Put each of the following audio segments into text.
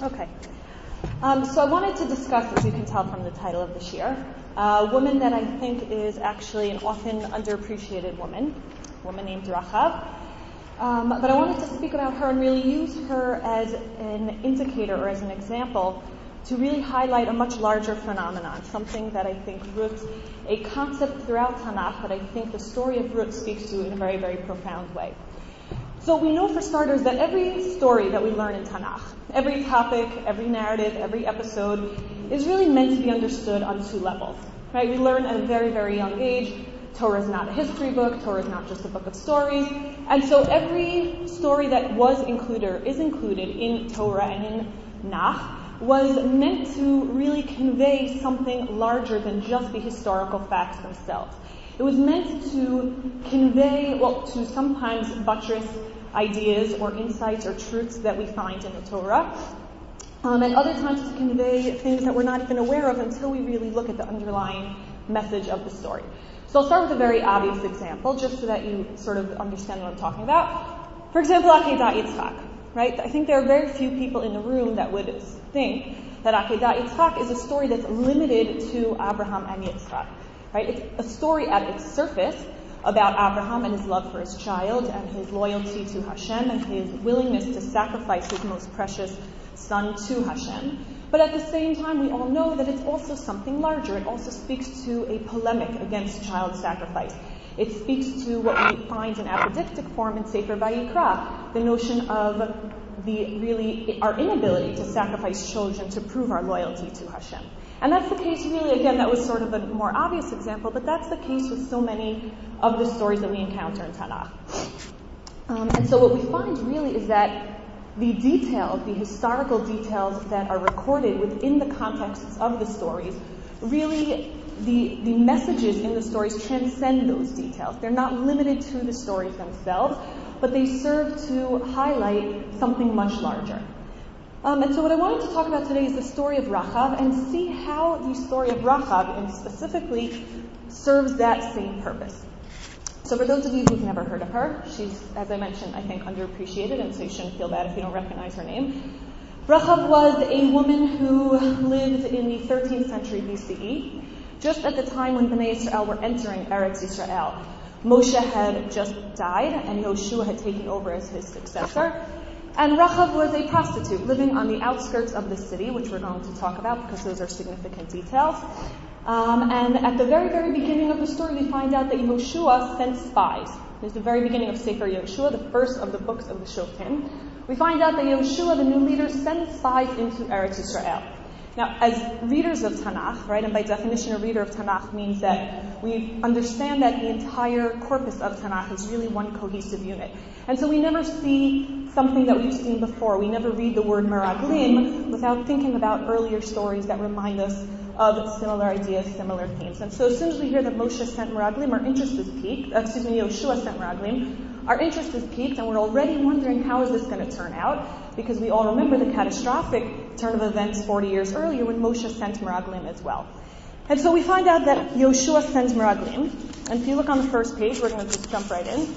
Okay. So I wanted to discuss, as you can tell from the title of the shir, a woman that I think is actually an often underappreciated woman named Rachav. But I wanted to speak about her and really use her as an indicator or as an example to really highlight a much larger phenomenon, something that I think roots a concept throughout Tanakh that I think the story of Ruth speaks to in a very, very profound way. So we know for starters that every story that we learn in Tanakh, every topic, every narrative, every episode is really meant to be understood on two levels, right? We learn at a very, very young age. Torah is not a history book. Torah is not just a book of stories. And so every story that was included or is included in Torah and in Nach was meant to really convey something larger than just the historical facts themselves. It was meant to convey, to sometimes buttress ideas or insights or truths that we find in the Torah, and other times to convey things that we're not even aware of until we really look at the underlying message of the story. So I'll start with a very obvious example, just so that you sort of understand what I'm talking about. For example, Akedat Yitzchak, right? I think there are very few people in the room that would think that Akedat Yitzchak is a story that's limited to Abraham and Yitzchak, right? It's a story at its surface about Abraham and his love for his child and his loyalty to Hashem and his willingness to sacrifice his most precious son to Hashem. But at the same time, we all know that it's also something larger. It also speaks to a polemic against child sacrifice. It speaks to what we find in apodictic form in Sefer Vayikra, the notion of our inability to sacrifice children to prove our loyalty to Hashem. And that's the case really, again, that was sort of a more obvious example, but that's the case with so many of the stories that we encounter in Tanakh. And so what we find really is that the details, the historical details that are recorded within the contexts of the stories, really the messages in the stories transcend those details. They're not limited to the stories themselves, but they serve to highlight something much larger. And so what I wanted to talk about today is the story of Rachav and see how the story of Rachav, and specifically, serves that same purpose. So for those of you who've never heard of her, she's, as I mentioned, I think underappreciated, and so you shouldn't feel bad if you don't recognize her name. Rachav was a woman who lived in the 13th century BCE, just at the time when Bnei Israel were entering Eretz Yisrael. Moshe had just died, and Yoshua had taken over as his successor. And Rachav was a prostitute living on the outskirts of the city, which we're going to talk about because those are significant details. And at the very, very beginning of the story, we find out that Yoshua sent spies. There's the very beginning of Sefer Yoshua, the first of the books of the Shoftim. We find out that Yoshua, the new leader, sends spies into Eretz Yisrael. Now, as readers of Tanakh, right, and by definition a reader of Tanakh means that we understand that the entire corpus of Tanakh is really one cohesive unit. And so we never see something that we've seen before. We never read the word meraglim without thinking about earlier stories that remind us of similar ideas, similar themes. And so as soon as we hear that Moshe sent meraglim, our interest is piqued. Yoshua sent meraglim. Our interest is piqued, and we're already wondering how is this going to turn out, because we all remember the catastrophic turn of events 40 years earlier when Moshe sent meraglim as well. And so we find out that Yoshua sends meraglim, and if you look on the first page, we're going to just jump right in.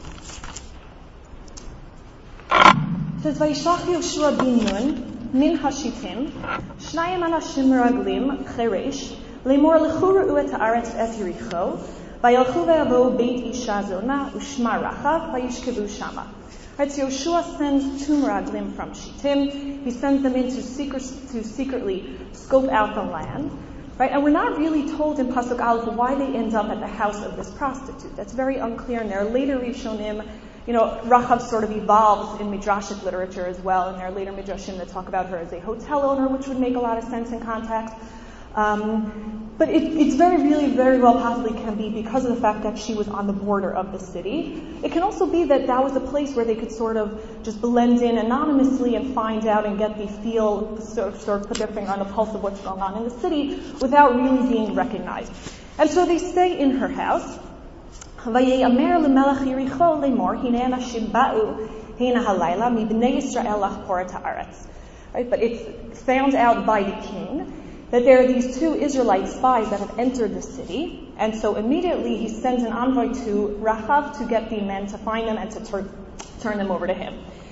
It says, Vayishlach Yoshua bin Nun, min hashitim, shnayim anashim meraglim, cheresh, lemor lechu re'u et haaretz et Yericho, vayalchu ve'avo beit isha zona, ushma Rachav, vayishkevu shama. Right, so Yoshua sends two meraglim from Shittim. He sends them in to secretly scope out the land. Right, and we're not really told in Pasuk Aleph why they end up at the house of this prostitute. That's very unclear, and there are later Rishonim. Rachav sort of evolves in Midrashic literature as well, and there are later Midrashim that talk about her as a hotel owner, which would make a lot of sense in context. But it's very well possibly can be because of the fact that she was on the border of the city. It can also be that was a place where they could sort of just blend in anonymously and find out and get the feel, sort of put their finger on the pulse of what's going on in the city without really being recognized. And so they stay in her house. Vaye'amer lemelech Yericho lemor hinei anashim ba'u hina halayla mibnei Yisrael lachpor et haaretz. Right, but it's found out by the king that there are these two Israelite spies that have entered the city, and so immediately he sends an envoy to Rachav to get the men, to find them and to turn them over to him.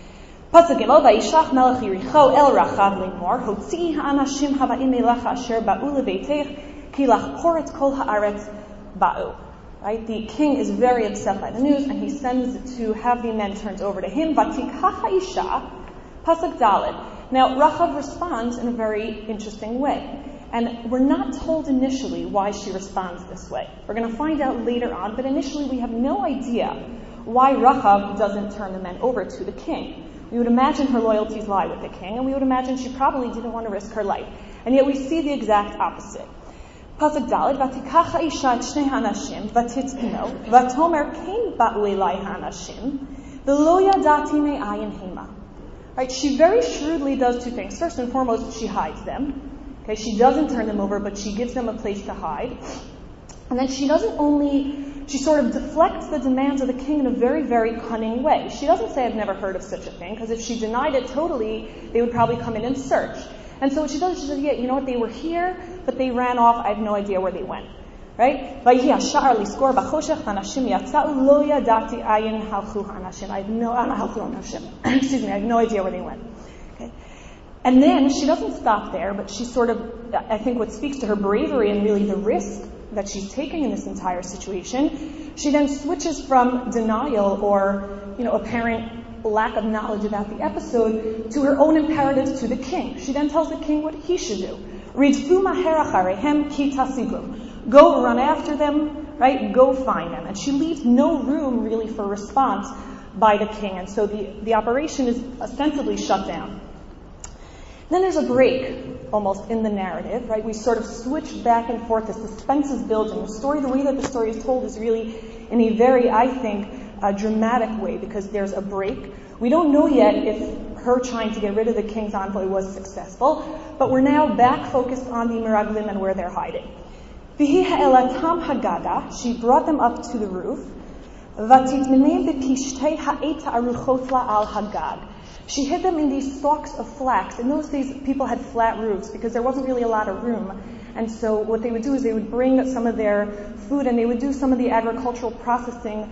Pasuk Gimel, Vayishlach melech Yericho el Rachav lemor, Hotzi ha'anashim hava'im elecha asher ba'u lebeitech, ki lachpor et kol ha'aretz ba'u. Right? The king is very upset by the news, and he sends to have the men turned over to him. Vatikach ha'isha, Pasuk Daled. Now, Rachav responds in a very interesting way. And we're not told initially why she responds this way. We're going to find out later on, but initially we have no idea why Rachav doesn't turn the men over to the king. We would imagine her loyalties lie with the king, and we would imagine she probably didn't want to risk her life. And yet we see the exact opposite. Pasuk Daled, Vatikach ha'isha et shnei ha'anashim, vatitzpino, vatomer kein ba'u elai ha'anashim, v'lo yadati me'ayin hema. Right, she very shrewdly does two things. First and foremost, she hides them. Okay, she doesn't turn them over, but she gives them a place to hide. And then she sort of deflects the demands of the king in a very, very cunning way. She doesn't say, I've never heard of such a thing, because if she denied it totally, they would probably come in and search. And so what she does is she says, yeah, you know what, they were here, but they ran off. I have no idea where they went. Right? I have no idea where they went. Okay? And then she doesn't stop there, but she sort of, I think what speaks to her bravery and really the risk that she's taking in this entire situation, she then switches from denial or, apparent lack of knowledge about the episode to her own imperatives to the king. She then tells the king what he should do. Go run after them, right? Go find them. And she leaves no room really for response by the king. And so the operation is ostensibly shut down. Then there's a break almost in the narrative, right? We sort of switch back and forth. The suspense is building. The way that the story is told is really in a very, I think, dramatic way, because there's a break. We don't know yet if her trying to get rid of the king's envoy was successful, but we're now back focused on the Meraglim and where they're hiding. Vihi ha'elatam hagada, she brought them up to the roof. Vatitmenem b'pishtei ha'eta aruchot la'al hagag. She hid them in these stalks of flax. In those days, people had flat roofs because there wasn't really a lot of room. And so what they would do is they would bring some of their food and they would do some of the agricultural processing,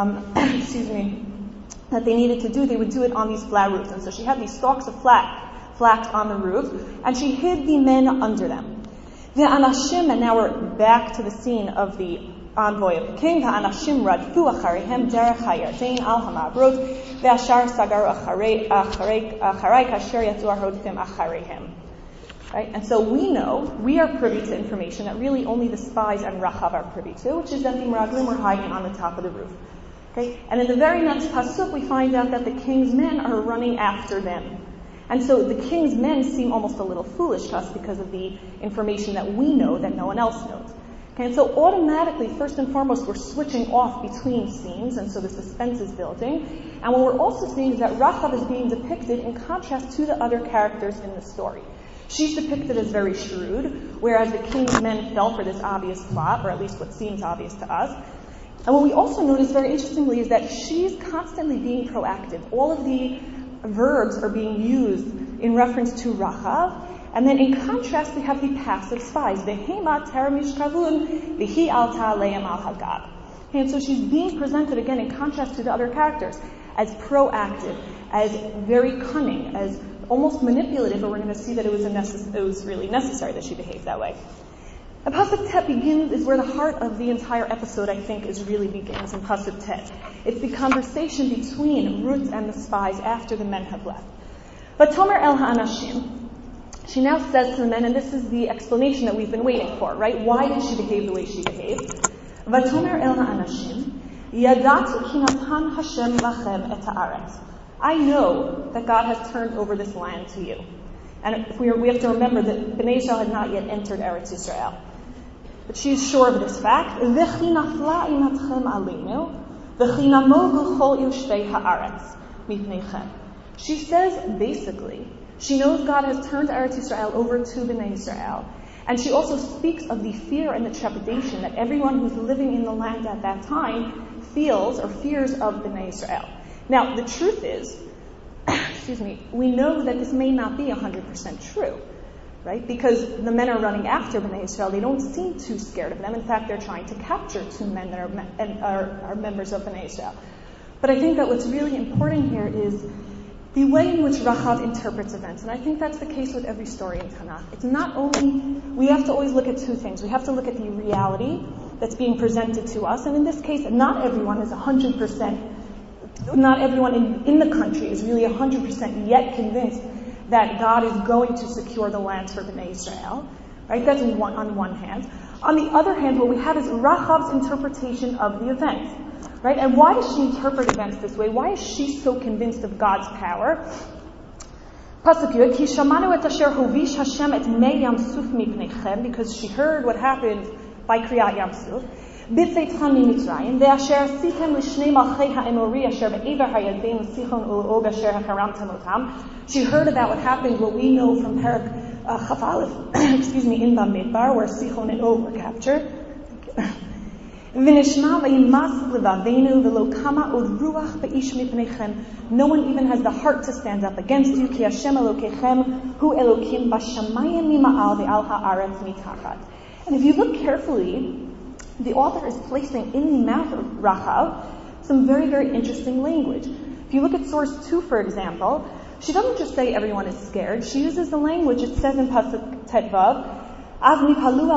that they needed to do. They would do it on these flat roofs. And so she had these stalks of flax on the roof, and she hid the men under them. The Anashim, and now we're back to the scene of the envoy of the king. The Anashim radfu achareihem derech hayardein al hamabrot ve'ashar sagaru acharei kasher yatzu harodfim achareihem. Right? And so we are privy to information that really only the spies and Rachav are privy to, which is that the Meraglim were hiding on the top of the roof. Okay? And in the very next pasuk, we find out that the king's men are running after them. And so the king's men seem almost a little foolish to us because of the information that we know that no one else knows. Okay? And so automatically, first and foremost, we're switching off between scenes, and so the suspense is building. And what we're also seeing is that Rachav is being depicted in contrast to the other characters in the story. She's depicted as very shrewd, whereas the king's men fell for this obvious plot, or at least what seems obvious to us. And what we also notice very interestingly is that she's constantly being proactive. All of the verbs are being used in reference to Rachav, and then in contrast we have the passive spies. Vehema teramish kavun vihi alta leim al hagag. And so she's being presented again in contrast to the other characters as proactive, as very cunning, as almost manipulative, but we're going to see that it was really necessary that she behaved that way. And Pasuk Tet is where the heart of the entire episode, I think, really begins in Pasuk Tet. It's the conversation between Ruth and the spies after the men have left. But Tomer el ha'anashim, she now says to the men, and this is the explanation that we've been waiting for, right? Why did she behave the way she behaved? Vatomer el ha'anashim, yadat ki natan Hashem lachem et haaretz. I know that God has turned over this land to you. And we have to remember that Bnei Israel had not yet entered Eretz Yisrael. But she is sure of this fact. She says, basically, she knows God has turned Eretz Yisrael over to Bnei Israel. And she also speaks of the fear and the trepidation that everyone who's living in the land at that time feels or fears of Bnei Israel. Now, the truth is, we know that this may not be 100% true, right? Because the men are running after Bnei Israel. They don't seem too scared of them. In fact, they're trying to capture 2 men that are members of Bnei Israel. But I think that what's really important here is the way in which Rachav interprets events, and I think that's the case with every story in Tanakh. It's not only, we have to always look at two things. We have to look at the reality that's being presented to us, and in this case, not everyone is 100%, not everyone in the country is really 100% yet convinced that God is going to secure the land for Bnei Israel. Right? That's on one hand. On the other hand, what we have is Rachav's interpretation of the events. Right? And why does she interpret events this way? Why is she so convinced of God's power? Pasuk Yud, Ki shamanu et asher hovish Hashem et mei Yam Suf mipnechem, because she heard what happened by Kriyat Yam Suf. B'tzeitzchan miMitzrayim, ve'asher asitem l'shnei malchei ha'emori asher be'ever hayadin l'sichon u'og asher hacharamtem otam. She heard about what happened, what we know from Parak Chaf Aleph, in Bamidbar, where Sichon and Og were captured. No one even has the heart to stand up against you. And if you look carefully, the author is placing in the mouth of Rachav some very, very interesting language. If you look at source 2, for example, she doesn't just say everyone is scared. She uses the language, it says in Pasuk Tetvav, the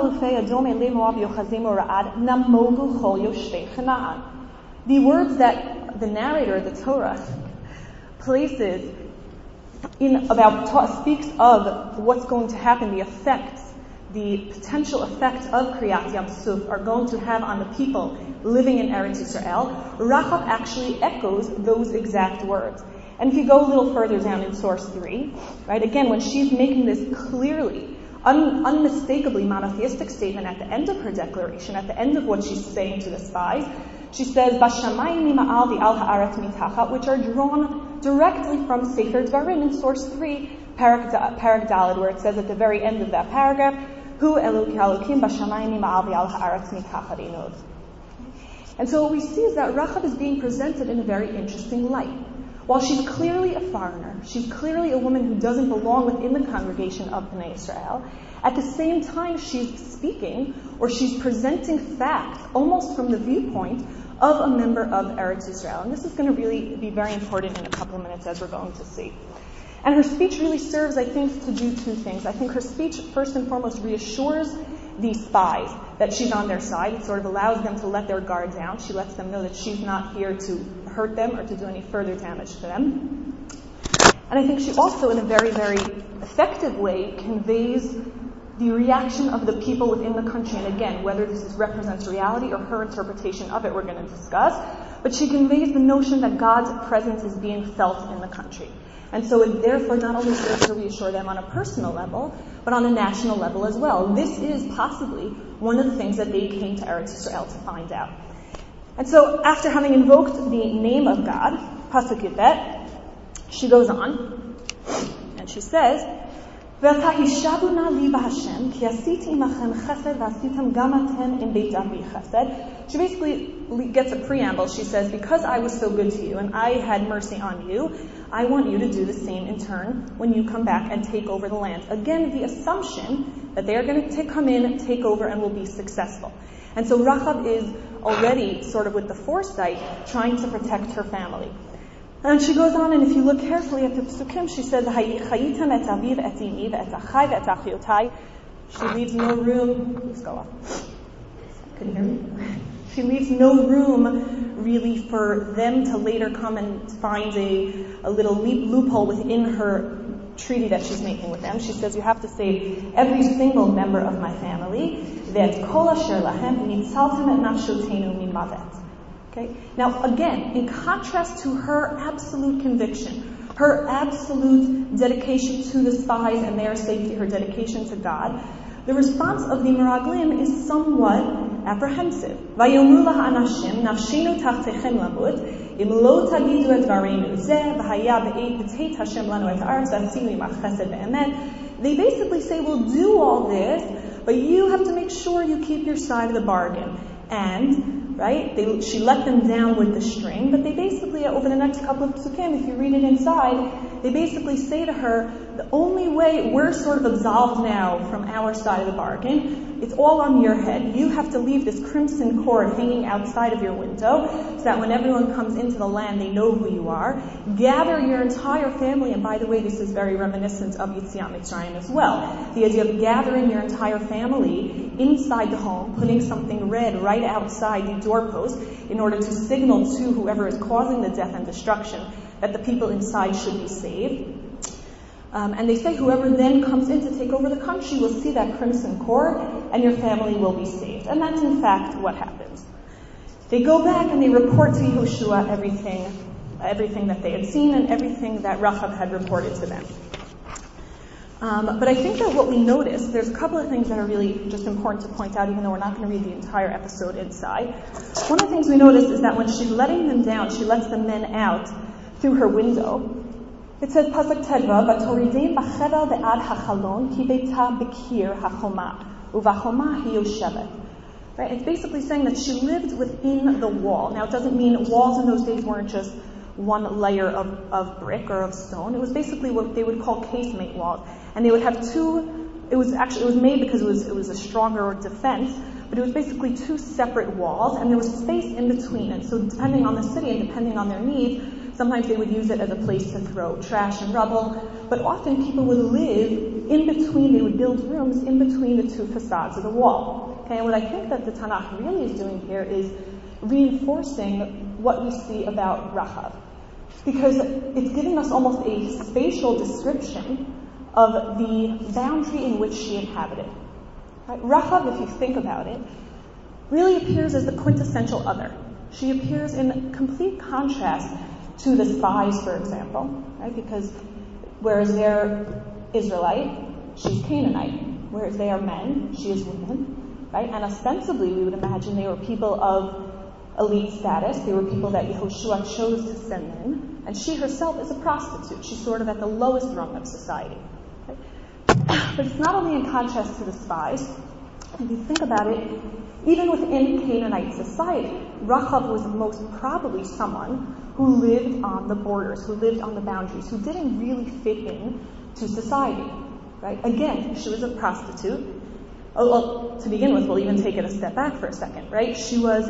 words that the narrator, the Torah, places in speaks of what's going to happen, the effects, the potential effects of Kriyat Yam Suf are going to have on the people living in Eretz Yisrael. Rachav actually echoes those exact words. And if you go a little further down in source 3, right, again, when she's making this clearly, unmistakably monotheistic statement at the end of her declaration, at the end of what she's saying to the spies, she says, Bashamayim mima'al v'al ha'aretz mitachat, which are drawn directly from Sefer Dvarim in source 3, Parak Daled, where it says at the very end of that paragraph, Hu Elokim Bashamayim mima'al v'al ha'aretz mitachat inod. And so what we see is that Rachav is being presented in a very interesting light. While she's clearly a foreigner, she's clearly a woman who doesn't belong within the congregation of Bnei Israel, at the same time she's speaking, or she's presenting facts, almost from the viewpoint of a member of Eretz Israel. And this is going to really be very important in a couple of minutes, as we're going to see. And her speech really serves, I think, to do two things. I think her speech, first and foremost, reassures the spies that she's on their side. It sort of allows them to let their guard down. She lets them know that she's not here to hurt them or to do any further damage to them. And I think she also, in a very, very effective way, conveys the reaction of the people within the country. And again, whether this represents reality or her interpretation of it, we're going to discuss. But she conveys the notion that God's presence is being felt in the country. And so it therefore not only serves to reassure them on a personal level, but on a national level as well. This is possibly one of the things that they came to Eretz Yisrael to find out. And so after having invoked the name of God, Pasuk Yudbet, she goes on, and she says, she basically gets a preamble. She says, because I was so good to you and I had mercy on you, I want you to do the same in turn when you come back and take over the land. Again, the assumption that they are going to come in, take over, and will be successful. And so Rachav is already, sort of with the foresight, trying to protect her family. And she goes on, and if you look carefully at the Psukim, she says, "Chayitem et aviv et imi et achai et achiotai." She leaves no room. Let's go off. Couldn't hear me. She leaves no room, really, for them to later come and find a little loophole within her treaty that she's making with them. She says, you have to save every single member of my family. That kol asher lahem v'nitzaltem et nafshotenu mimavet. Okay? Now, again, in contrast to her absolute conviction, her absolute dedication to the spies and their safety, her dedication to God, the response of the Meraglim is somewhat apprehensive. Vayomru laha anashim nafshenu tachtechem lamut im lo tagidu et dvareinu zeh v'haya b'teit Hashem lanu et haaretz v'atzinu imach chesed ve'emet. They basically say, we'll do all this, but you have to make sure you keep your side of the bargain. And, right, she let them down with the string, but they basically, over the next couple of psukim, if you read it inside, they basically say to her, the only way we're sort of absolved now from our side of the bargain, it's all on your head. You have to leave this crimson cord hanging outside of your window so that when everyone comes into the land, they know who you are. Gather your entire family, and by the way, this is very reminiscent of Yetziat Mitzrayim as well. The idea of gathering your entire family inside the home, putting something red right outside the doorpost in order to signal to whoever is causing the death and destruction that the people inside should be saved. And they say whoever then comes in to take over the country will see that crimson cord and your family will be saved. And that's in fact what happens. They go back and they report to Yehoshua everything that they had seen and everything that Rachav had reported to them. But I think that what we notice, there's a couple of things that are really just important to point out, even though we're not going to read the entire episode inside. One of the things we notice is that when she's letting them down, she lets the men out through her window. It says, Pasuk Tedva, V'toridim b'chevel ve'ad hachalon, ki beita b'kir hachoma, uv'achoma hi yoshevet. Right? It's basically saying that she lived within the wall. Now, it doesn't mean walls in those days weren't just one layer of brick or of stone. It was basically what they would call casemate walls. And they would have two, it was made because it was a stronger defense, but it was basically two separate walls, and there was space in between. And so depending on the city and depending on their needs, sometimes they would use it as a place to throw trash and rubble, but often people would live in between, they would build rooms in between the two facades of the wall. Okay, and what I think that the Tanakh really is doing here is reinforcing what we see about Rachav. Because it's giving us almost a spatial description of the boundary in which she inhabited. Right? Rachav, if you think about it, really appears as the quintessential other. She appears in complete contrast to the spies, for example, right? Because whereas they're Israelite, she's Canaanite. Whereas they are men, she is woman, right? And ostensibly, we would imagine they were people of elite status. They were people that Yehoshua chose to send in. And she herself is a prostitute. She's sort of at the lowest rung of society. Right? But it's not only in contrast to the spies. If you think about it, even within Canaanite society, Rachav was most probably someone who lived on the borders, who lived on the boundaries, who didn't really fit in to society. Right? Again, she was a prostitute. Well, to begin with, we'll even take it a step back for a second, right? She was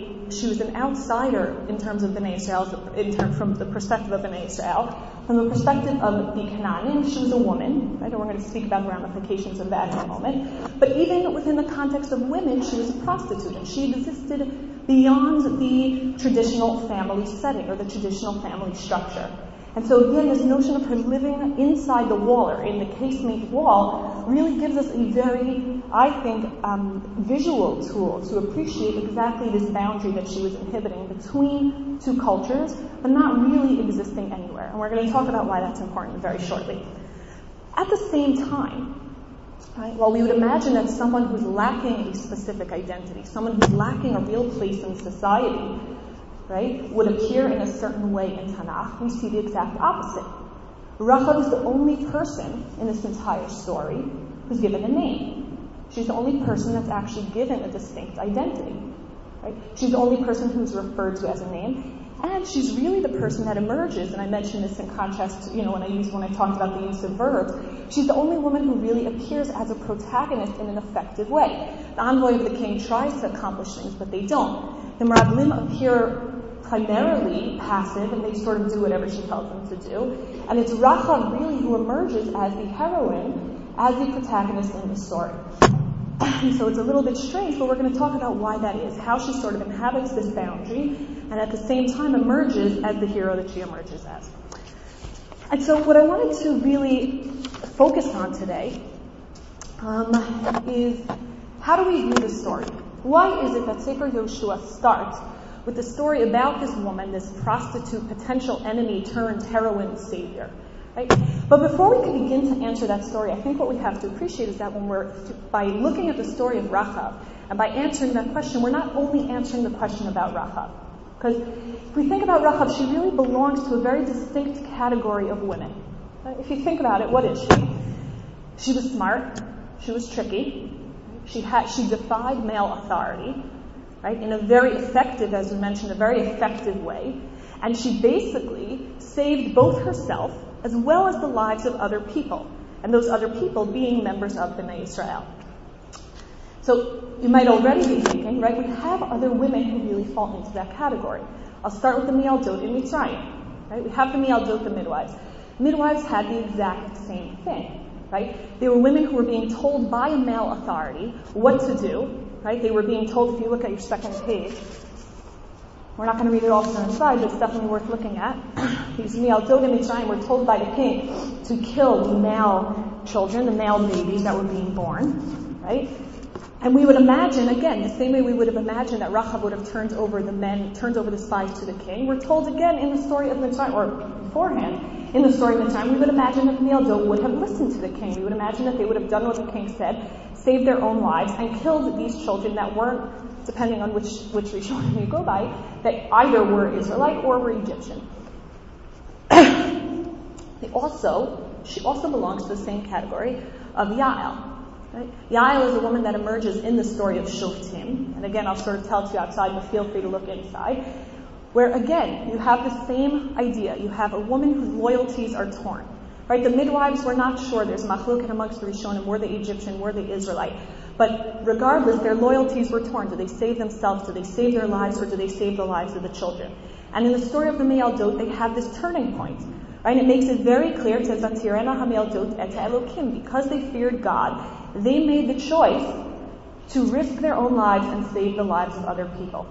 an outsider in terms of Bnei Israel, from the perspective of Bnei Israel. From the perspective of the Canaanim, she was a woman, right? And we're going to speak about the ramifications of that in a moment. But even within the context of women, she was a prostitute, and she existed beyond the traditional family setting or the traditional family structure. And so again, this notion of her living inside the wall or in the casemate wall really gives us a very, I think, visual tool to appreciate exactly this boundary that she was inhibiting between two cultures, but not really existing anywhere. And we're going to talk about why that's important very shortly. At the same time, right, while we would imagine that someone who's lacking a specific identity, someone who's lacking a real place in society, right, would appear in a certain way in Tanakh, we see the exact opposite. Rachav is the only person in this entire story who's given a name. She's the only person that's actually given a distinct identity. Right? She's the only person who's referred to as a name, and she's really the person that emerges, and I mentioned this in contrast to, when I talked about the use of verbs, she's the only woman who really appears as a protagonist in an effective way. The envoy of the king tries to accomplish things, but they don't. The Meraglim appear primarily passive, and they sort of do whatever she tells them to do. And it's Rachav really who emerges as the heroine, as the protagonist in the story. So it's a little bit strange, but we're going to talk about why that is, how she sort of inhabits this boundary, and at the same time emerges as the hero that she emerges as. And so what I wanted to really focus on today is how do we view this story? Why is it that Sefer Yoshua starts with the story about this woman, this prostitute, potential enemy turned heroine savior? Right? But before we can begin to answer that story, I think what we have to appreciate is that by looking at the story of Rachav, and by answering that question, we're not only answering the question about Rachav. Because if we think about Rachav, she really belongs to a very distinct category of women. Right? If you think about it, what is she? She was smart. She was tricky. She defied male authority, right? In a very effective, as we mentioned, a very effective way. And she basically saved both herself as well as the lives of other people, and those other people being members of Bnei Israel. So you might already be thinking, right, we have other women who really fall into that category. I'll start with the Mialdot in Mitzrayim. Right? We have the Mialdot, the midwives. Midwives had the exact same thing. Right? They were women who were being told by a male authority what to do. Right? They were being told, if you look at your second page, we're not going to read it all from the side, but it's definitely worth looking at. These Mialdot in Mitzrayim were told by the king to kill the male children, the male babies that were being born. Right? And we would imagine, again, the same way we would have imagined that Rachav would have turned over the spies to the king. We're told again in the story of Mitzrayim, or beforehand, in the story of Mitzrayim, we would imagine that the Mialdot would have listened to the king. We would imagine that they would have done what the king said, saved their own lives, and killed these children that weren't, depending on which Rishonim you go by, that either were Israelite or were Egyptian. She also belongs to the same category of Yael. Right? Yael is a woman that emerges in the story of Shoftim. And again, I'll sort of tell it to you outside, but feel free to look inside. Where again, you have the same idea. You have a woman whose loyalties are torn. Right? The midwives were not sure. There's machloket amongst the Rishonim. Were they Egyptian? Were they Israelite? But regardless, their loyalties were torn. Do they save themselves? Do they save their lives? Or do they save the lives of the children? And in the story of the Mialdot, they have this turning point. Right? It makes it very clear, it says, Vatirena hamialdot et Elokim, because they feared God, they made the choice to risk their own lives and save the lives of other people.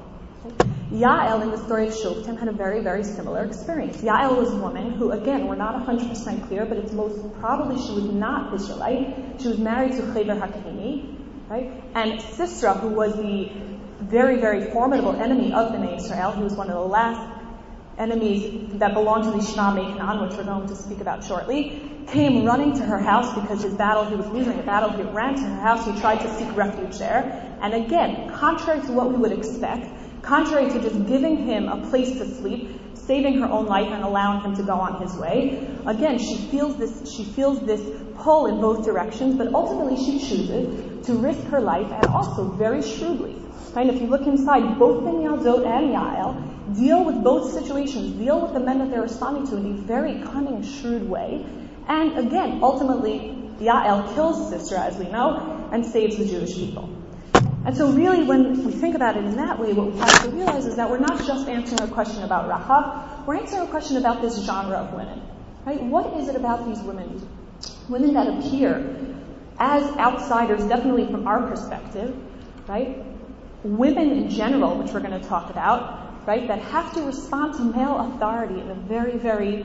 Yael, in the story of Shoftim, had a very, very similar experience. Yael was a woman who, again, we're not 100% clear, but it's most probably she was not Israelite. She was married to Chever HaKeni, right? And Sisera, who was the very, very formidable enemy of Bnei Israel, he was one of the last enemies that belonged to the Shnei Canaan, which we're going to speak about shortly, came running to her house because he was losing a battle. He ran to her house. He tried to seek refuge there. And again, contrary to what we would expect, contrary to just giving him a place to sleep, saving her own life and allowing him to go on his way, again, she feels this pull in both directions, but ultimately she chooses to risk her life, and also very shrewdly. Right? If you look inside, both the Mialdot and Yael deal with both situations, deal with the men that they're responding to in a very cunning, shrewd way. And again, ultimately, Yael kills Sisera, as we know, and saves the Jewish people. And so really, when we think about it in that way, what we have to realize is that we're not just answering a question about Rachav, we're answering a question about this genre of women. Right? What is it about these women that appear as outsiders, definitely from our perspective, right? Women in general, which we're going to talk about, right, that have to respond to male authority in a very, very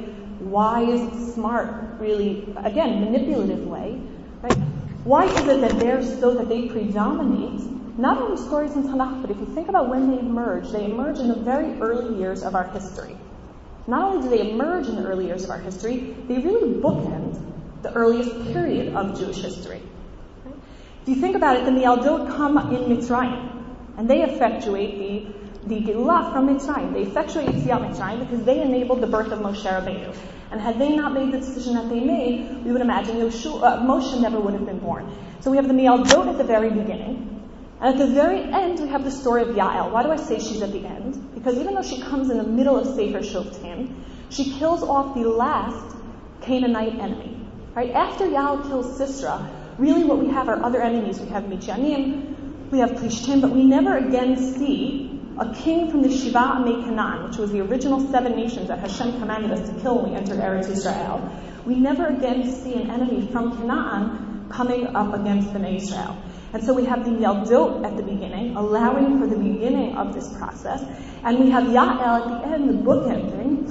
wise, smart, really, again, manipulative way, right? Why is it that they predominate not only stories in Tanakh, but if you think about when they emerge in the very early years of our history. Not only do they emerge in the early years of our history, they really bookend the earliest period of Jewish history. Right? If you think about it, the Mialdot come in Mitzrayim, and they effectuate the Geulah from Mitzrayim. They effectuate Yetziat Mitzrayim because they enabled the birth of Moshe Rabbeinu. And had they not made the decision that they made, we would imagine Moshe never would have been born. So we have the Mialdot at the very beginning. And at the very end, we have the story of Yael. Why do I say she's at the end? Because even though she comes in the middle of Sefer Shoftim, she kills off the last Canaanite enemy. Right? After Yael kills Sisera, really what we have are other enemies. We have Midyanim, we have Plishtim, but we never again see a king from the Shiva Amei Canaan, which was the original 7 nations that Hashem commanded us to kill when we entered Eretz Israel. We never again see an enemy from Canaan coming up against Bnei Israel. And so we have the Mialdot at the beginning, allowing for the beginning of this process. And we have Yael at the end, the bookending,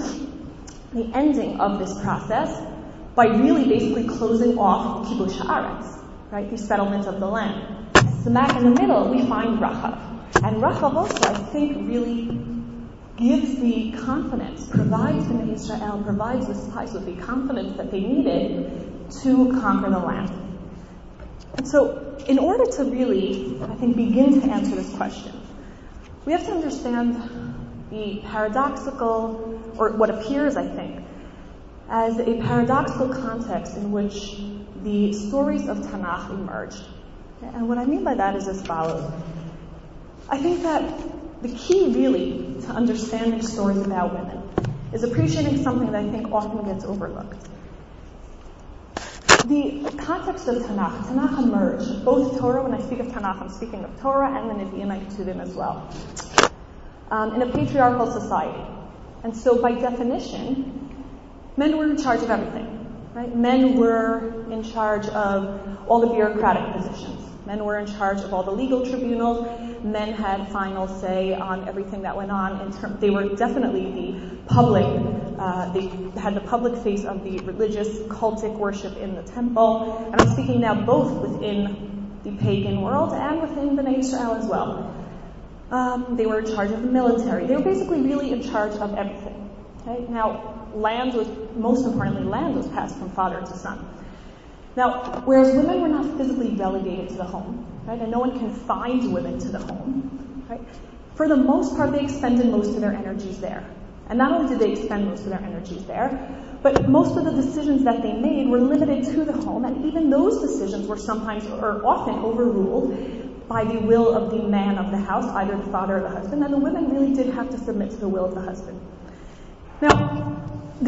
the ending of this process, by really basically closing off Kibush Haaretz, right, the settlement of the land. Smack in the middle, we find Rachav. And Rachav also, I think, really gives the confidence, provides Bnei Israel, provides the spies with the confidence that they needed to conquer the land. And so, in order to really, I think, begin to answer this question, we have to understand the paradoxical, or what appears, I think, as a paradoxical context in which the stories of Tanakh emerged. And what I mean by that is as follows. I think that the key, really, to understanding stories about women is appreciating something that I think often gets overlooked. the context of Tanakh emerged, both Torah, when I speak of Tanakh, I'm speaking of Torah, and the Nevi'im and Ketuvim as well, in a patriarchal society. And so by definition, men were in charge of everything, right? Men were in charge of all the bureaucratic positions. Men were in charge of all the legal tribunals. Men had final say on everything that went on. They were definitely the public, they had the public face of the religious, cultic worship in the temple. And I'm speaking now both within the pagan world and within Bnei Israel as well. They were in charge of the military. They were basically really in charge of everything. Okay? Now, most importantly, land was passed from father to son. Now, whereas women were not physically relegated to the home, right, and no one confined women to the home, right, for the most part, they expended most of their energies there. And not only did they expend most of their energies there, but most of the decisions that they made were limited to the home, and even those decisions were sometimes or often overruled by the will of the man of the house, either the father or the husband, and the women really did have to submit to the will of the husband. Now,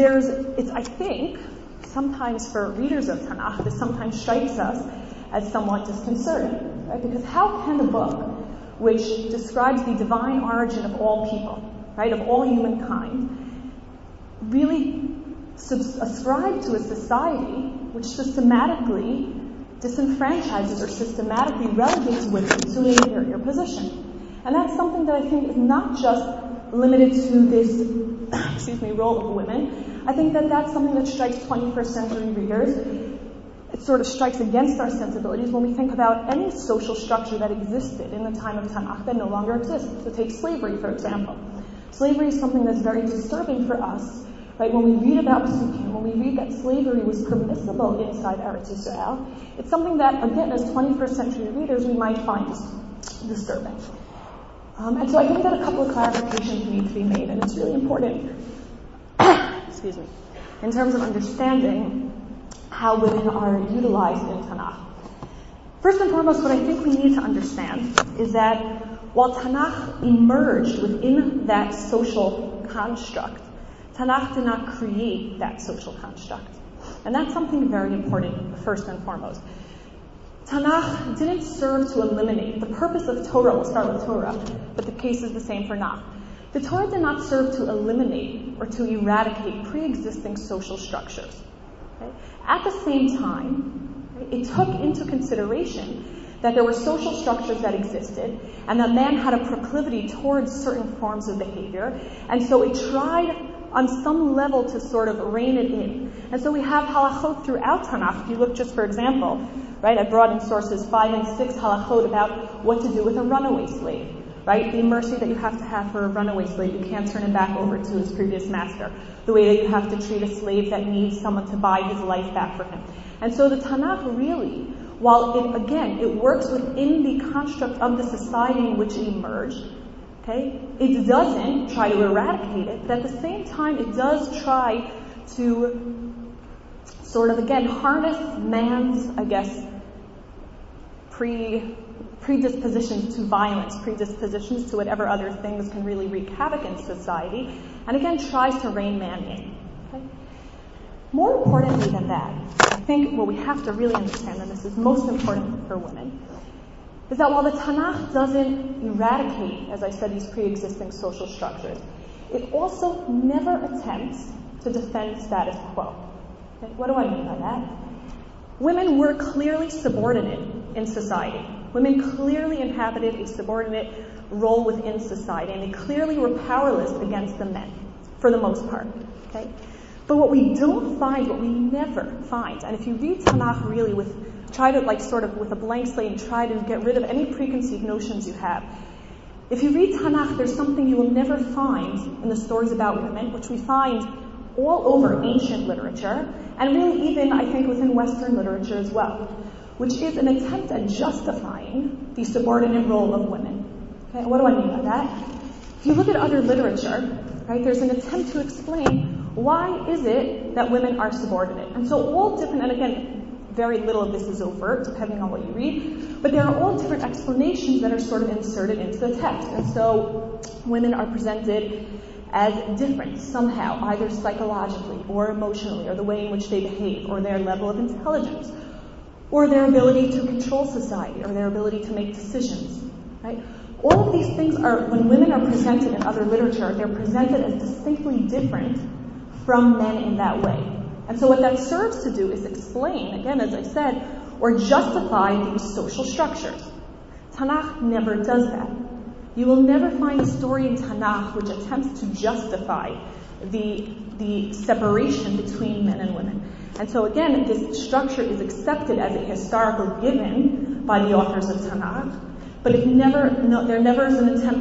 I think, sometimes for readers of Tanakh, this sometimes strikes us as somewhat disconcerting, right? Because how can a book which describes the divine origin of all people, right, of all humankind, really ascribe to a society which systematically disenfranchises or systematically relegates women to an inferior position? And that's something that I think is not just limited to this role of women. I think that that's something that strikes 21st century readers. It sort of strikes against our sensibilities when we think about any social structure that existed in the time of Tanakh that no longer exists. So take slavery, for example. Slavery is something that's very disturbing for us, right? When we read about Psukim, when we read that slavery was permissible inside Eretz Yisrael, it's something that, again, as 21st century readers, we might find disturbing. And so I think that a couple of clarifications need to be made, and it's really important, in terms of understanding how women are utilized in Tanakh. First and foremost, what I think we need to understand is that while Tanakh emerged within that social construct, Tanakh did not create that social construct. And that's something very important, first and foremost. Tanakh didn't serve to eliminate. The purpose of Torah, we'll start with Torah, but the case is the same for Tanakh. The Torah did not serve to eliminate or to eradicate pre-existing social structures. Okay? At the same time, it took into consideration that there were social structures that existed and that man had a proclivity towards certain forms of behavior, and so it tried on some level to sort of rein it in. And so we have halachot throughout Tanakh. If you look just, for example, right, I brought in sources 5 and 6 halachot about what to do with a runaway slave, right? The mercy that you have to have for a runaway slave. You can't turn him back over to his previous master. The way that you have to treat a slave that needs someone to buy his life back for him. And so the Tanakh really, while it works within the construct of the society in which it emerged, okay, it doesn't try to eradicate it, but at the same time it does try to sort of, again, harness man's, I guess, predispositions to violence, predispositions to whatever other things can really wreak havoc in society, and again tries to rein man in. Okay? More importantly than that, I think what we have to really understand, and this is most important for women, is that while the Tanakh doesn't eradicate, as I said, these pre-existing social structures, it also never attempts to defend status quo. Okay? What do I mean by that? Women were clearly subordinate in society. Women clearly inhabited a subordinate role within society, and they clearly were powerless against the men, for the most part. Okay? But what we don't find, what we never find, and if you read Tanakh really try to with a blank slate and try to get rid of any preconceived notions you have. If you read Tanakh, there's something you will never find in the stories about women, which we find all over ancient literature, and really even, I think, within Western literature as well, which is an attempt at justifying the subordinate role of women. Okay, what do I mean by that? If you look at other literature, right, there's an attempt to explain why is it that women are subordinate. And so all different, and again, very little of this is overt, depending on what you read, but there are all different explanations that are sort of inserted into the text. And so women are presented as different somehow, either psychologically or emotionally, or the way in which they behave, or their level of intelligence, or their ability to control society, or their ability to make decisions, right? All of these things are, when women are presented in other literature, they're presented as distinctly different from men in that way. And so what that serves to do is explain, again, as I said, or justify these social structures. Tanakh never does that. You will never find a story in Tanakh which attempts to justify the separation between men and women. And so again, this structure is accepted as a historical given by the authors of Tanakh, but there never is an attempt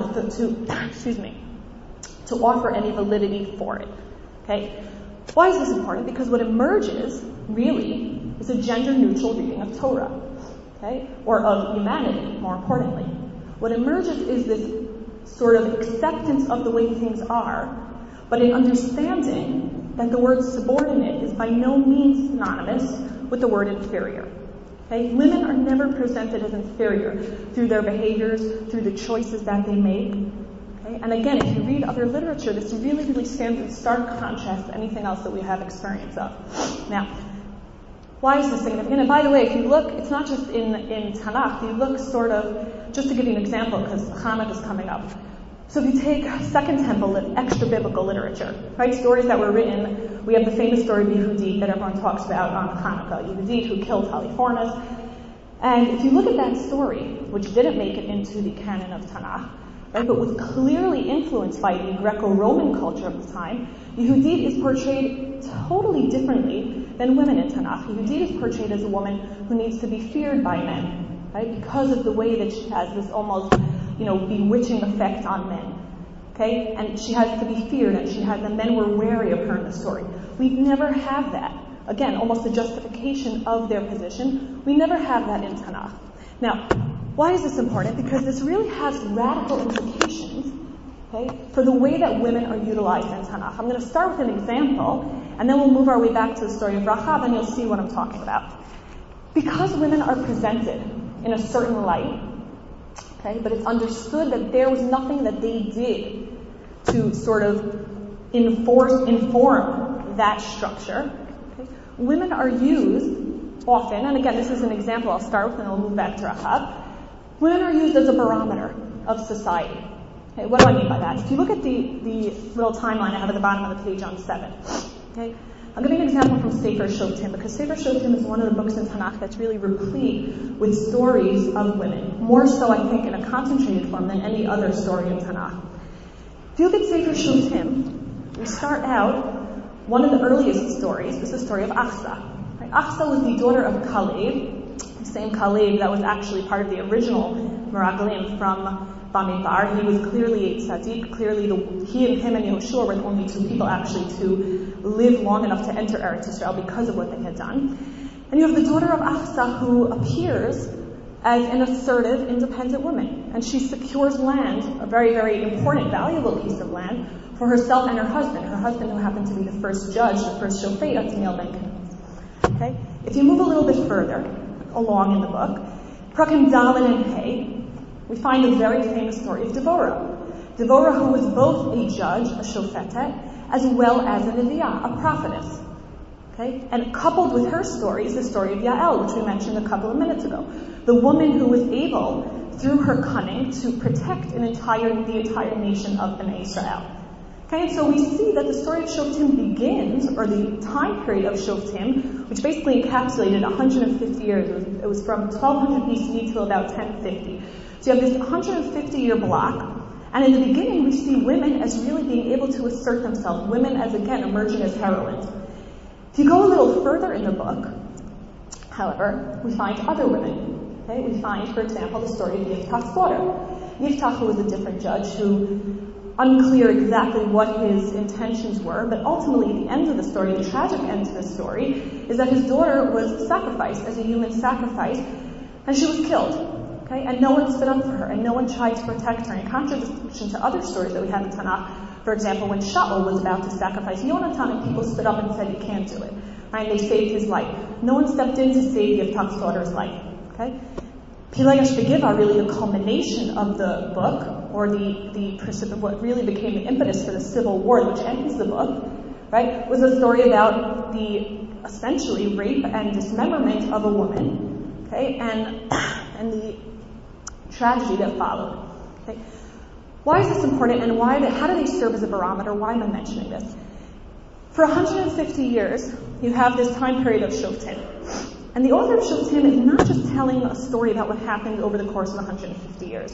to offer any validity for it. Okay? Why is this important? Because what emerges, really, is a gender-neutral reading of Torah, okay? Or of humanity, more importantly. What emerges is this sort of acceptance of the way things are, but an understanding that the word subordinate is by no means synonymous with the word inferior. Okay? Women are never presented as inferior through their behaviors, through the choices that they make. Okay? And again, if you read other literature, this really, really stands in stark contrast to anything else that we have experience of. Now, why is this significant? And by the way, if you look, it's not just in Tanakh, you look sort of, just to give you an example, because Hanukkah is coming up. So if you take Second Temple, extra biblical literature, right? Stories that were written, we have the famous story of Yehudit that everyone talks about on Hanukkah, Yehudit who killed Halifornis. And if you look at that story, which didn't make it into the canon of Tanakh, right, but was clearly influenced by the Greco-Roman culture of the time, Yehudit is portrayed totally differently than women in Tanakh. Yehudit is portrayed as a woman who needs to be feared by men, right, because of the way that she has this almost, bewitching effect on men. Okay? And she has to be feared, and the men were wary of her in the story. We never have that. Again, almost a justification of their position. We never have that in Tanakh. Now, why is this important? Because this really has radical implications, okay, for the way that women are utilized in Tanakh. I'm going to start with an example, and then we'll move our way back to the story of Rachav, and you'll see what I'm talking about. Because women are presented in a certain light, okay, but it's understood that there was nothing that they did to sort of inform that structure. Okay? Women are used often, and again, this is an example I'll start with, and I'll move back to Rachav. Women are used as a barometer of society. Okay, what do I mean by that? If you look at the little timeline I have at the bottom of the page on 7, okay, I'll give you an example from Sefer Shoftim, because Sefer Shoftim is one of the books in Tanakh that's really replete with stories of women, more so, I think, in a concentrated form than any other story in Tanakh. If you look at Sefer Shoftim, we start out, one of the earliest stories is the story of Achsa. Right? Achsa was the daughter of Kalev, the same Kalev that was actually part of the original Meraglim from Bamidbar. He was clearly a tzaddik. Clearly, him and Yehoshua were the only two people actually to live long enough to enter Eretz Yisrael because of what they had done. And you have the daughter of Achsa who appears as an assertive, independent woman. And she secures land, a very, very important, valuable piece of land, for herself and her husband who happened to be the first judge, the first shofet, Othniel ben Kenaz. Okay? If you move a little bit further along in the book, Prakim Dalet and Hay, we find a very famous story of Devorah. Devorah, who was both a judge, a shofetet, as well as a neviah, a prophetess. Okay? And coupled with her story is the story of Yael, which we mentioned a couple of minutes ago. The woman who was able, through her cunning, to protect the entire nation of Bnei Israel. Okay, and so we see that the story of Shoftim begins, or the time period of Shoftim, which basically encapsulated 150 years. It was from 1200 BCE till about 1050. So you have this 150-year block, and in the beginning we see women as really being able to assert themselves, women as, again, emerging as heroines. If you go a little further in the book, however, we find other women. Okay? We find, for example, the story of Yiftach's daughter. Yiftach, who was a different judge, who, unclear exactly what his intentions were, but ultimately the end of the story, the tragic end to the story, is that his daughter was sacrificed as a human sacrifice, and she was killed. Okay? And no one stood up for her, and no one tried to protect her, in contradiction to other stories that we have in Tanakh. For example, when Shaul was about to sacrifice Yonatan, and people stood up and said, you can't do it. Right? And they saved his life. No one stepped in to save Yiftach's daughter's life. Okay? Pilegesh Begivah, really the culmination of the book, or what really became the impetus for the civil war, which ends the book, right, was a story about the essentially rape and dismemberment of a woman, okay, and the tragedy that followed. Okay. Why is this important, and how do they serve as a barometer? Why am I mentioning this? For 150 years, you have this time period of Shoftim. And the author of Shoftim is not just telling a story about what happened over the course of 150 years.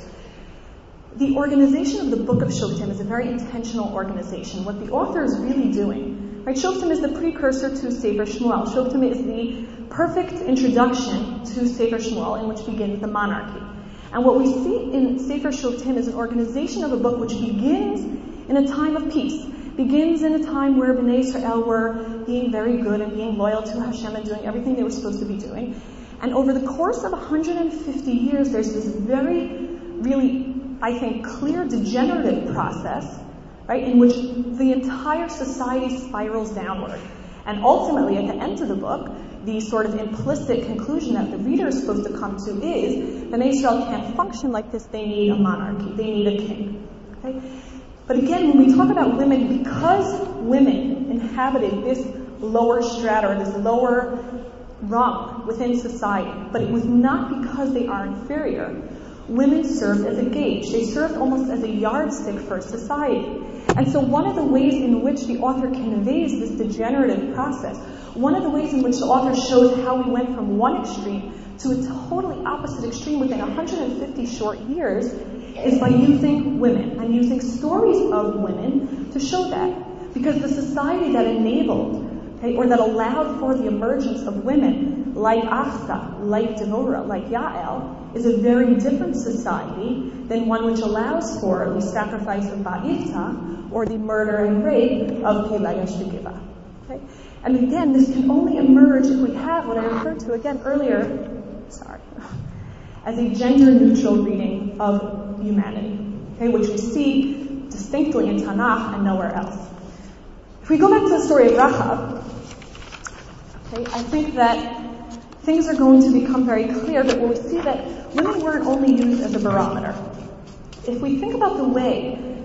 The organization of the book of Shoftim is a very intentional organization. What the author is really doing, right? Shoftim is the precursor to Sefer Shmuel. Shoftim is the perfect introduction to Sefer Shmuel, in which begins the monarchy. And what we see in Sefer Shoftim is an organization of a book which begins in a time of peace, begins in a time where Bnei Israel were being very good and being loyal to Hashem and doing everything they were supposed to be doing. And over the course of 150 years, there's this very, really, I think, clear degenerative process, right, in which the entire society spirals downward. And ultimately, at the end of the book, the sort of implicit conclusion that the reader is supposed to come to is Bnei Israel can't function like this, they need a monarchy, they need a king. Okay? But again, when we talk about women, because women inhabited this lower strata, or this lower rung within society, but it was not because they are inferior, women served as a gauge. They served almost as a yardstick for society. And so one of the ways in which the author conveys this degenerative process, one of the ways in which the author shows how we went from one extreme to a totally opposite extreme within 150 short years, is by using women and using stories of women to show that. Because the society that enabled, okay, or that allowed for the emergence of women like Achsa, like Devorah, like Yael, is a very different society than one which allows for the sacrifice of Ba'ivta, or the murder and rape of Pelegesh Begiva. Okay? And again, this can only emerge if we have what I referred to again earlier, as a gender-neutral reading of humanity, okay, which we see distinctly in Tanakh and nowhere else. If we go back to the story of Rachav, okay, I think that things are going to become very clear, but we see that women weren't only used as a barometer. If we think about the way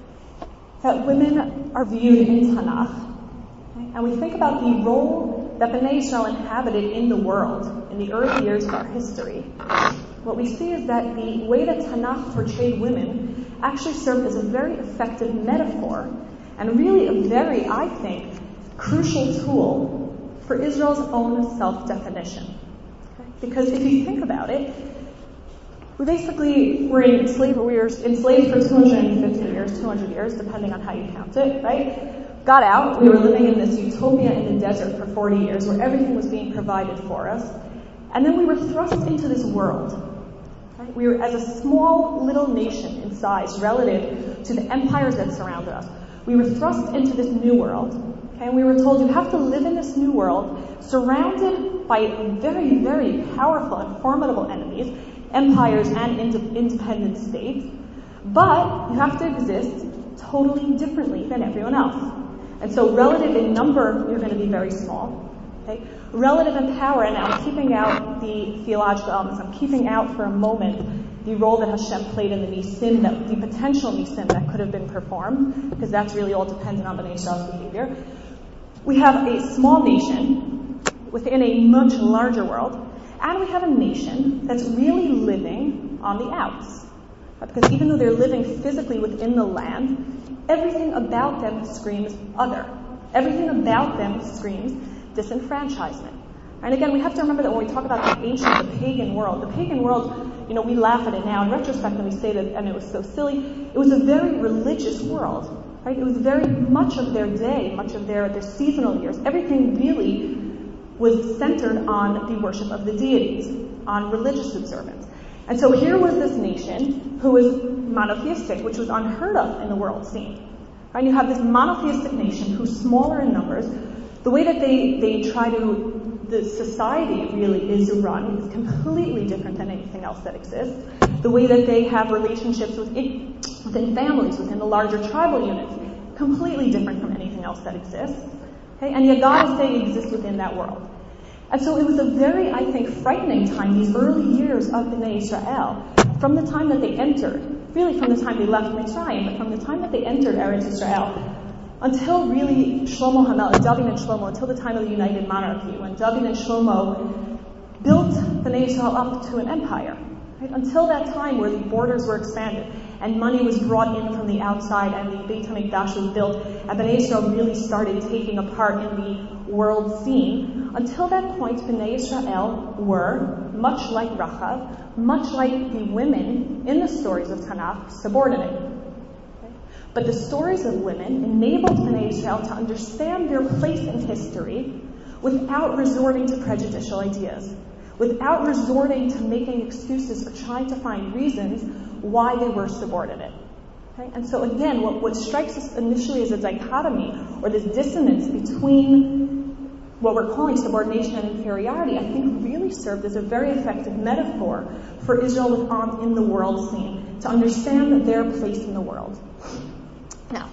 that women are viewed in Tanakh, okay, and we think about the role that Bnei Israel inhabited in the world in the early years of our history, what we see is that the way that Tanakh portrayed women actually served as a very effective metaphor and really a very, I think, crucial tool for Israel's own self-definition. Okay? Because if you think about it, we basically were enslaved for 200 years, depending on how you count it, right? Got out, we were living in this utopia in the desert for 40 years where everything was being provided for us. And then we were thrust into this world. Right? We were as a small little nation in size relative to the empires that surrounded us. We were thrust into this new world. Okay? And we were told you have to live in this new world surrounded by very, very powerful and formidable enemies, empires and independent states, but you have to exist totally differently than everyone else. And so relative in number, you're going to be very small. Okay? Relative in power, and I'm keeping out the theological elements, I'm keeping out for a moment the role that Hashem played in the nisim, the potential nisim that could have been performed, because that's really all dependent on Bnei Israel's behavior. We have a small nation within a much larger world, and we have a nation that's really living on the outs. Because even though they're living physically within the land, everything about them screams other. Everything about them screams disenfranchisement. And again, we have to remember that when we talk about the pagan world, we laugh at it now in retrospect and we say that, and it was so silly, it was a very religious world, right? It was very much of their day, much of their seasonal years. Everything really was centered on the worship of the deities, on religious observance. And so here was this nation who was monotheistic, which was unheard of in the world scene. Right? You have this monotheistic nation who's smaller in numbers. The way that the society really is run is completely different than anything else that exists. The way that they have relationships within families, within the larger tribal units, completely different from anything else that exists. Okay? And yet God is saying exists within that world. And so it was a very, I think, frightening time, these early years of Bnei Israel, from the time that they entered really from the time they left Mitzrayim, but from the time that they entered Eretz Israel, until really Shlomo HaMelech, David and Shlomo, until the time of the United Monarchy, when David and Shlomo built Bnei Israel up to an empire. Right? Until that time where the borders were expanded and money was brought in from the outside and the Beit HaMikdash was built and Bnei Israel really started taking a part in the world scene, until that point Bnei Israel were, much like Rachav, much like the women in the stories of Tanakh, subordinate. Okay? But the stories of women enabled Bnei Israel to understand their place in history without resorting to prejudicial ideas, without resorting to making excuses or trying to find reasons why they were subordinate. Okay? And so again, what strikes us initially as a dichotomy, or this dissonance between what we're calling subordination and inferiority, I think really served as a very effective metaphor for Israel in the world scene, to understand their place in the world. Now,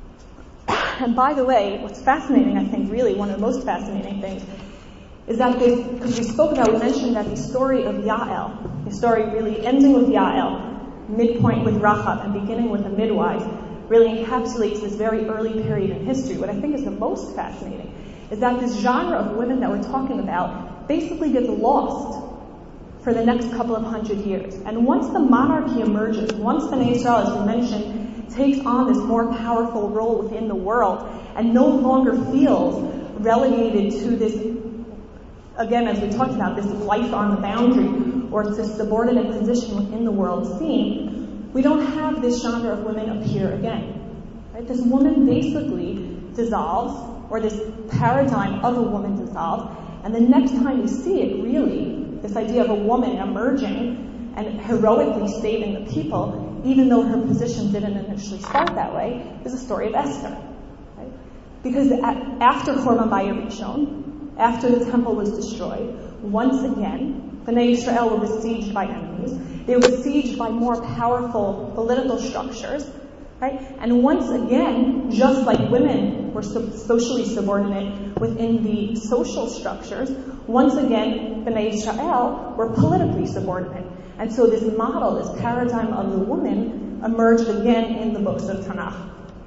and by the way, what's fascinating, I think really one of the most fascinating things, is that because we mentioned that the story of Yael, the story really ending with Yael, midpoint with Rachav, and beginning with the midwife, really encapsulates this very early period in history. What I think is the most fascinating is that this genre of women that we're talking about basically gets lost for the next couple of 100 years. And once the monarchy emerges, once Bnei Israel, as we mentioned, takes on this more powerful role within the world and no longer feels relegated to this, again, as we talked about, this life on the boundary, or it's a subordinate position within the world scene, we don't have this genre of women appear again. Right? This woman basically dissolves, or this paradigm of a woman dissolves, and the next time we see it, really, this idea of a woman emerging and heroically saving the people, even though her position didn't initially start that way, is the story of Esther. Right? Because after Chorban Bayit Rishon, after the temple was destroyed, once again, Bnei Israel were besieged by enemies. They were besieged by more powerful political structures. Right? And once again, just like women were socially subordinate within the social structures, once again, Bnei Israel were politically subordinate. And so this model, this paradigm of the woman, emerged again in the books of Tanakh.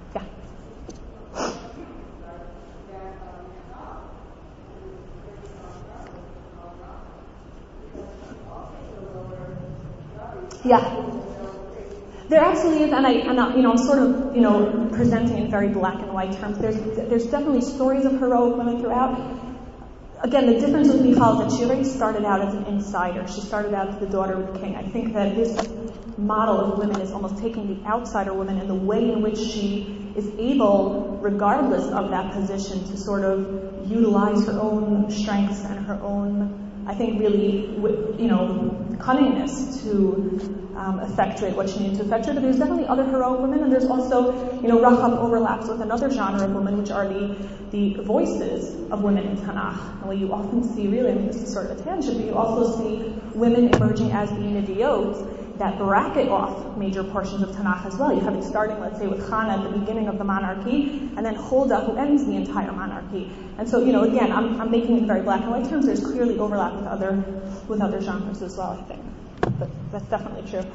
Yeah. There absolutely is, and I'm sort of, presenting in very black and white terms. There's definitely stories of heroic women throughout. Again, the difference with Michal is that she already started out as an insider. She started out as the daughter of the king. I think that this model of women is almost taking the outsider woman and the way in which she is able, regardless of that position, to sort of utilize her own strengths and her own, I think, really, cunningness to effectuate what she needed to effectuate. But there's definitely other heroic women, and there's also, Rachav overlaps with another genre of women, which are the voices of women in Tanakh. And what you often see, really, this is sort of a tangent, but you also see women emerging as the Neviot that bracket off major portions of Tanakh as well. You have it starting, let's say, with Hannah at the beginning of the monarchy, and then Huldah, who ends the entire monarchy. And so, again, I'm making it in very black and white terms. There's clearly overlap with other genres as well, I think. But that's definitely true.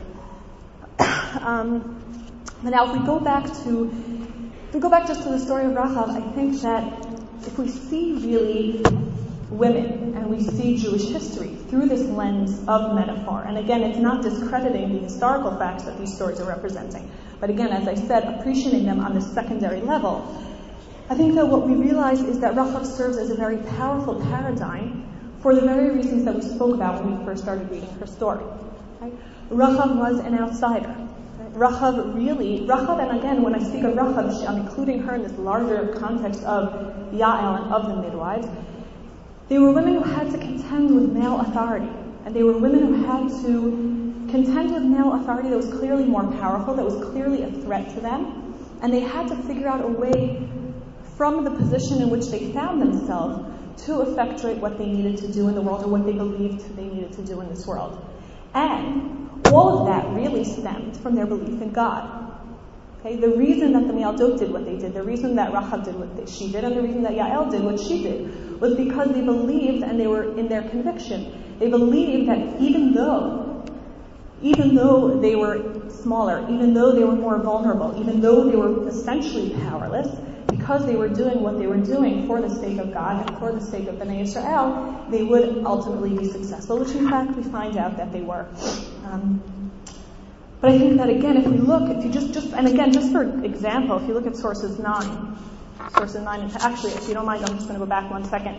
But now, if we go back just to the story of Rachav, I think that if we see really women and we see Jewish history through this lens of metaphor, and again, it's not discrediting the historical facts that these stories are representing, but again, as I said, appreciating them on the secondary level, I think that what we realize is that Rachav serves as a very powerful paradigm for the very reasons that we spoke about when we first started reading her story. Right? Rachav was an outsider. Rachav, and again, when I speak of Rachav, I'm including her in this larger context of Yael and of the midwives. They were women who had to contend with male authority. And they were women who had to contend with male authority that was clearly more powerful, that was clearly a threat to them. And they had to figure out a way from the position in which they found themselves to effectuate what they needed to do in the world, or what they believed they needed to do in this world. And all of that really stemmed from their belief in God. Okay, the reason that the Me'aldot did what they did, the reason that Rachav did what she did, and the reason that Yael did what she did, was because they believed, and they were in their conviction. They believed that even though even though they were smaller, even though they were more vulnerable, even though they were essentially powerless, because they were doing what they were doing for the sake of God and for the sake of Bnei Israel, they would ultimately be successful, which in fact we find out that they were. But I think that again, if we look, if you just for example, if you look at sources 9, and actually, if you don't mind, I'm just going to go back 1 second.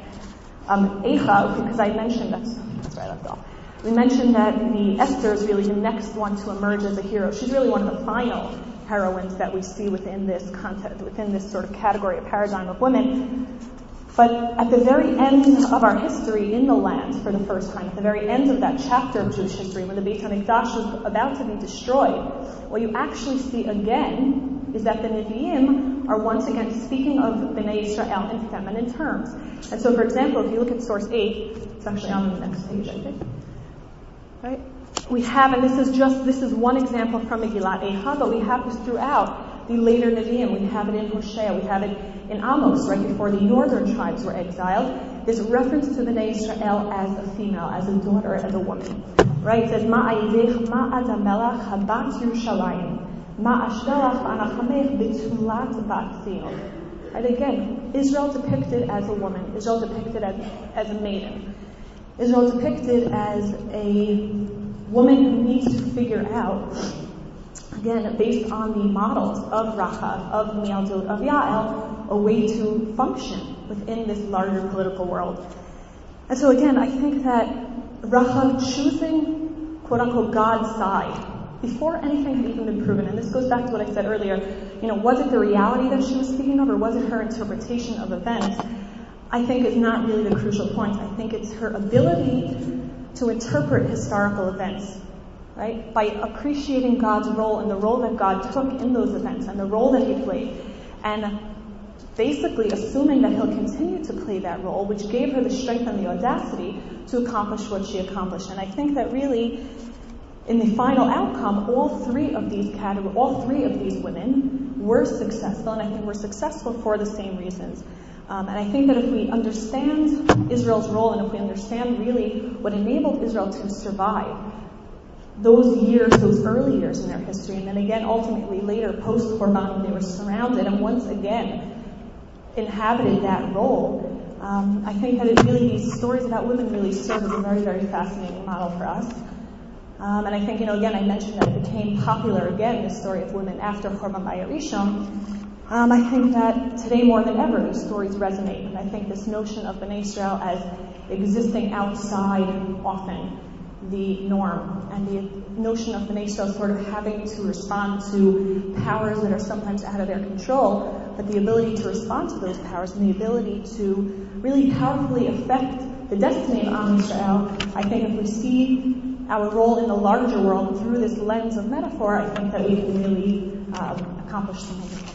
Eicha, because I mentioned, that's where I left off. We mentioned that the Esther is really the next one to emerge as a hero. She's really one of the final heroines that we see within this context, within this sort of category, a paradigm of women. But at the very end of our history in the land, for the first time, at the very end of that chapter of Jewish history, when the Beit HaMikdash was about to be destroyed, what you actually see again is that the Nevi'im are once again speaking of Bnei Israel in feminine terms. And so, for example, if you look at source 8, it's actually on the next page, I think. Right? We have, and this is one example from Megillat Eicha, but we have this throughout the later Nevi'im. We have it in Hosea, we have it in Amos, right before the northern tribes were exiled. There's reference to Bnei Israel as a female, as a daughter, as a woman. Right? It says, Ma'ayidech ma'ad hamelach habat Yerushalayim, ma'ashdalach anachamech betulat bat Zion. And again, Israel depicted as a woman, Israel depicted as a maiden. Israel depicted as a woman who needs to figure out, again, based on the models of Rachav, of Mialdot, of Yael, a way to function within this larger political world. And so again, I think that Rachav choosing, quote-unquote, God's side, before anything had even been proven, and this goes back to what I said earlier, was it the reality that she was speaking of, or was it her interpretation of events? I think is not really the crucial point. I think it's her ability to interpret historical events, right? By appreciating God's role and the role that God took in those events and the role that he played, and basically assuming that he'll continue to play that role, which gave her the strength and the audacity to accomplish what she accomplished. And I think that really, in the final outcome, all three of these women were successful, and I think were successful for the same reasons. And I think that if we understand Israel's role, and if we understand really what enabled Israel to survive those years, those early years in their history, and then again, ultimately later, post-Korban, when they were surrounded and once again inhabited that role, I think that these stories about women really serve as a very, very fascinating model for us. And I think, again, I mentioned that it became popular again, the story of women after Churban Bayit Rishon. I think that today more than ever, these stories resonate. And I think this notion of Bnei Israel as existing outside often the norm, and the notion of Bnei Israel sort of having to respond to powers that are sometimes out of their control, but the ability to respond to those powers and the ability to really powerfully affect the destiny of Am Yisrael. I think if we see our role in the larger world through this lens of metaphor, I think that we can really accomplish something.